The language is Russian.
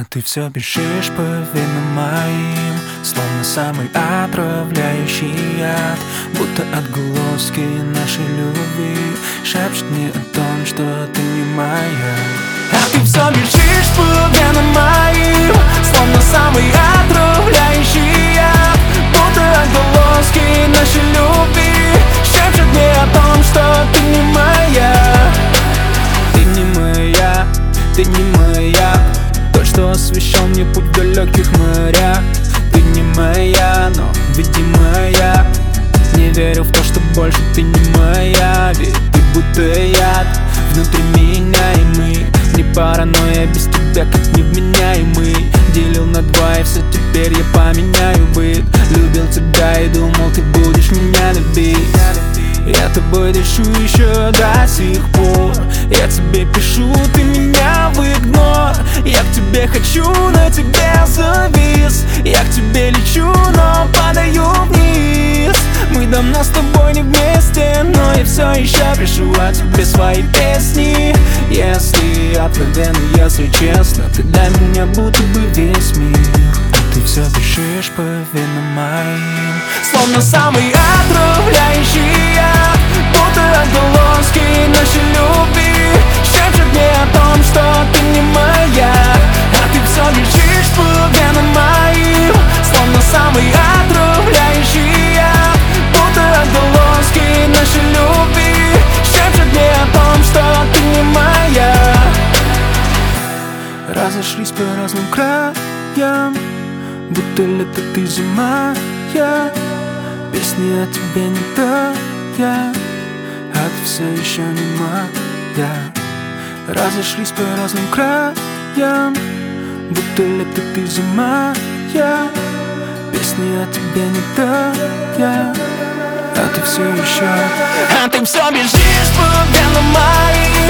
А ты все бежишь по венам моим, словно самый отравляющий яд. Будто отголоски нашей любви шепчут мне о том, что ты не моя. А ты все бежишь по венам моим, словно самый отравляющий яд. Будто отголоски нашей любви шепчут мне о том, что ты не моя. Ты не моя, ты не моя. Тот, что освещал мне путь в далеких морях. Ты не моя, но видимая. Не верю в то, что больше ты не моя. Ведь ты будто яд внутри меня, и мы не паранойя без тебя, как невменяемый. Делил на два, и все теперь я поменяю быт. Любил тебя и думал, ты будешь меня любить. Я тобой дышу еще до сих пор. Я тебе пишу, ты меня в игнор. Я к тебе хочу, но тебе завис. Я к тебе лечу, но падаю вниз. Мы давно с тобой не вместе, но я все еще пишу о тебе свои песни. Если откровенно, если честно, ты для меня будто бы весь мир. А ты все бежишь по венам моим, словно самый отравляющий яд. Будто отголоски нашей любви шепчут мне о том, что ты не моя. А ты все бежишь по венам моим, словно самый отравляющий яд. Будто отголоски нашей любви шепчут мне о том, что ты не моя. Разошлись по разным краям, будто лето, ты зима, я. Песни о тебе не тая, а ты все еще не моя. Разошлись по разным краям, будто лето, ты зима, я. Песни о тебе не тая, а ты все еще. А ты все бежишь по венам моим,